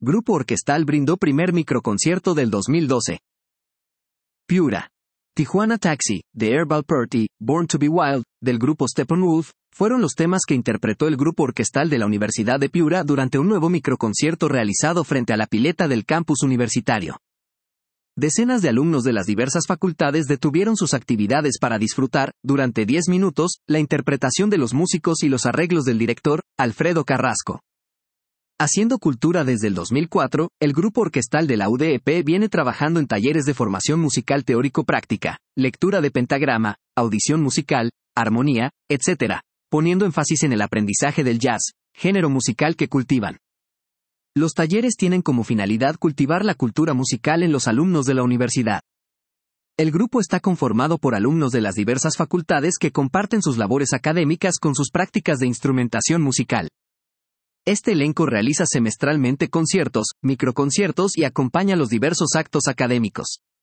Grupo Orquestal brindó primer microconcierto del 2012. Piura. Tijuana Taxi, de Herbal Purty, Born to be Wild, del grupo Steppenwolf, fueron los temas que interpretó el grupo orquestal de la Universidad de Piura durante un nuevo microconcierto realizado frente a la pileta del campus universitario. Decenas de alumnos de las diversas facultades detuvieron sus actividades para disfrutar, durante 10 minutos, la interpretación de los músicos y los arreglos del director, Alfredo Carrasco. Haciendo cultura desde el 2004, el grupo orquestal de la UDEP viene trabajando en talleres de formación musical teórico-práctica, lectura de pentagrama, audición musical, armonía, etc., poniendo énfasis en el aprendizaje del jazz, género musical que cultivan. Los talleres tienen como finalidad cultivar la cultura musical en los alumnos de la universidad. El grupo está conformado por alumnos de las diversas facultades que comparten sus labores académicas con sus prácticas de instrumentación musical. Este elenco realiza semestralmente conciertos, microconciertos y acompaña los diversos actos académicos.